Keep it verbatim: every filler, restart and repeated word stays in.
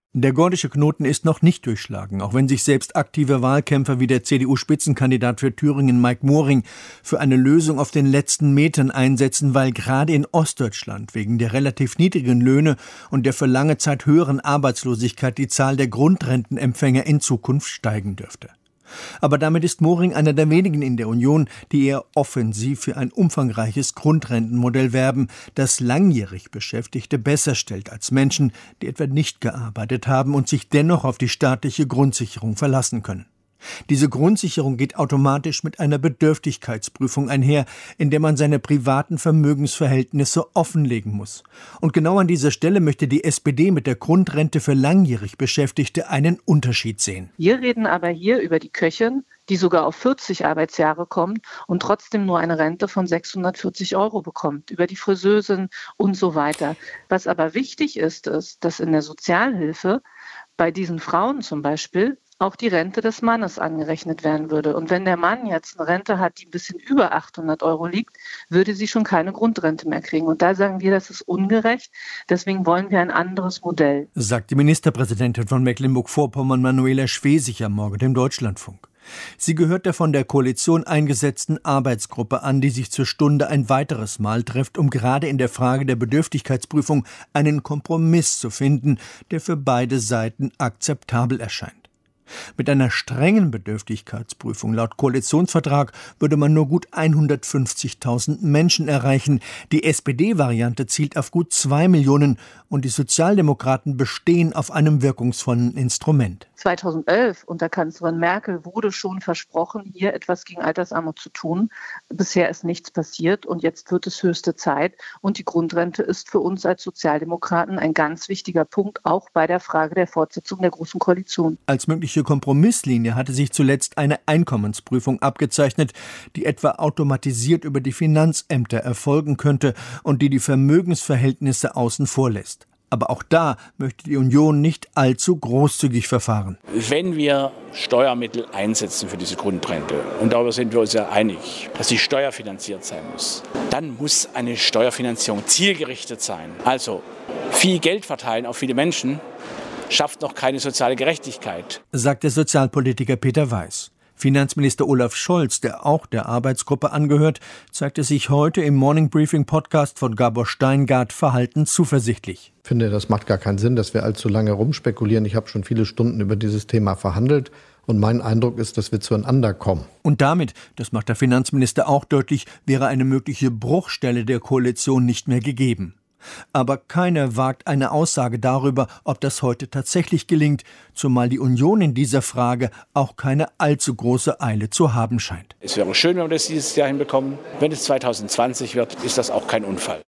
Der gordische Knoten ist noch nicht durchschlagen, auch wenn sich selbst aktive Wahlkämpfer wie der C D U-Spitzenkandidat für Thüringen Mike Moring für eine Lösung auf den letzten Metern einsetzen, weil gerade in Ostdeutschland wegen der relativ niedrigen Löhne und der für lange Zeit höheren Arbeitslosigkeit die Zahl der Grundrentenempfänger in Zukunft steigen dürfte. Aber damit ist Moring einer der wenigen in der Union, die eher offensiv für ein umfangreiches Grundrentenmodell werben, das langjährig Beschäftigte besser stellt als Menschen, die etwa nicht gearbeitet haben und sich dennoch auf die staatliche Grundsicherung verlassen können. Diese Grundsicherung geht automatisch mit einer Bedürftigkeitsprüfung einher, in der man seine privaten Vermögensverhältnisse offenlegen muss. Und genau an dieser Stelle möchte die S P D mit der Grundrente für langjährig Beschäftigte einen Unterschied sehen. Wir reden aber hier über die Köchin, die sogar auf vierzig Arbeitsjahre kommt und trotzdem nur eine Rente von sechshundertvierzig Euro bekommt, über die Friseusin und so weiter. Was aber wichtig ist, ist, dass in der Sozialhilfe bei diesen Frauen zum Beispiel auch die Rente des Mannes angerechnet werden würde. Und wenn der Mann jetzt eine Rente hat, die ein bisschen über achthundert Euro liegt, würde sie schon keine Grundrente mehr kriegen. Und da sagen wir, das ist ungerecht. Deswegen wollen wir ein anderes Modell. Sagt die Ministerpräsidentin von Mecklenburg-Vorpommern, Manuela Schwesig, am Morgen im Deutschlandfunk. Sie gehört der von der Koalition eingesetzten Arbeitsgruppe an, die sich zur Stunde ein weiteres Mal trifft, um gerade in der Frage der Bedürftigkeitsprüfung einen Kompromiss zu finden, der für beide Seiten akzeptabel erscheint. Mit einer strengen Bedürftigkeitsprüfung laut Koalitionsvertrag würde man nur gut hundertfünfzigtausend Menschen erreichen. Die S P D-Variante zielt auf gut zwei Millionen und die Sozialdemokraten bestehen auf einem wirkungsvollen Instrument. zweitausendelf unter Kanzlerin Merkel wurde schon versprochen, hier etwas gegen Altersarmut zu tun. Bisher ist nichts passiert und jetzt wird es höchste Zeit. Und die Grundrente ist für uns als Sozialdemokraten ein ganz wichtiger Punkt, auch bei der Frage der Fortsetzung der Großen Koalition. Als mögliche Kompromisslinie hatte sich zuletzt eine Einkommensprüfung abgezeichnet, die etwa automatisiert über die Finanzämter erfolgen könnte und die die Vermögensverhältnisse außen vor lässt. Aber auch da möchte die Union nicht allzu großzügig verfahren. Wenn wir Steuermittel einsetzen für diese Grundrente, und darüber sind wir uns ja einig, dass sie steuerfinanziert sein muss, dann muss eine Steuerfinanzierung zielgerichtet sein. Also viel Geld verteilen auf viele Menschen schafft noch keine soziale Gerechtigkeit, sagt der Sozialpolitiker Peter Weiß. Finanzminister Olaf Scholz, der auch der Arbeitsgruppe angehört, zeigte sich heute im Morning Briefing Podcast von Gabor Steingart verhalten zuversichtlich. Ich finde, das macht gar keinen Sinn, dass wir allzu lange rumspekulieren. Ich habe schon viele Stunden über dieses Thema verhandelt und mein Eindruck ist, dass wir zueinander kommen. Und damit, das macht der Finanzminister auch deutlich, wäre eine mögliche Bruchstelle der Koalition nicht mehr gegeben. Aber keiner wagt eine Aussage darüber, ob das heute tatsächlich gelingt, zumal die Union in dieser Frage auch keine allzu große Eile zu haben scheint. Es wäre schön, wenn wir das dieses Jahr hinbekommen. Wenn es zweitausendzwanzig wird, ist das auch kein Unfall.